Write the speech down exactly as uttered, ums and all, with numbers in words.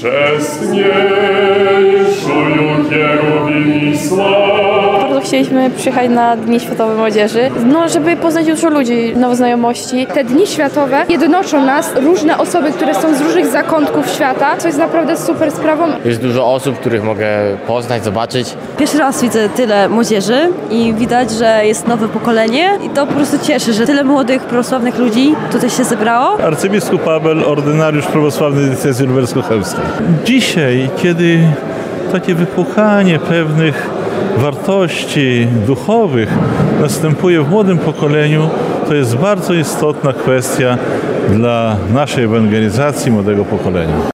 Wczesniejszую kierubim i sław. Bardzo chcieliśmy przyjechać na Dni Światowe Młodzieży, no żeby poznać dużo ludzi, nowe znajomości. Te Dni Światowe jednoczą nas, różne osoby, które są z różnych zakątków świata, co jest naprawdę super sprawą. Jest dużo osób, których mogę poznać, zobaczyć. Pierwszy raz widzę tyle młodzieży i widać, że jest nowe pokolenie i to po prostu cieszy, że tyle młodych, prawosławnych ludzi tutaj się zebrało. Arcybiskup Abel, ordynariusz prawosławnej diecezji lubelsko-chełmskiej. Dzisiaj, kiedy takie wypukanie pewnych wartości duchowych następuje w młodym pokoleniu, to jest bardzo istotna kwestia dla naszej ewangelizacji młodego pokolenia.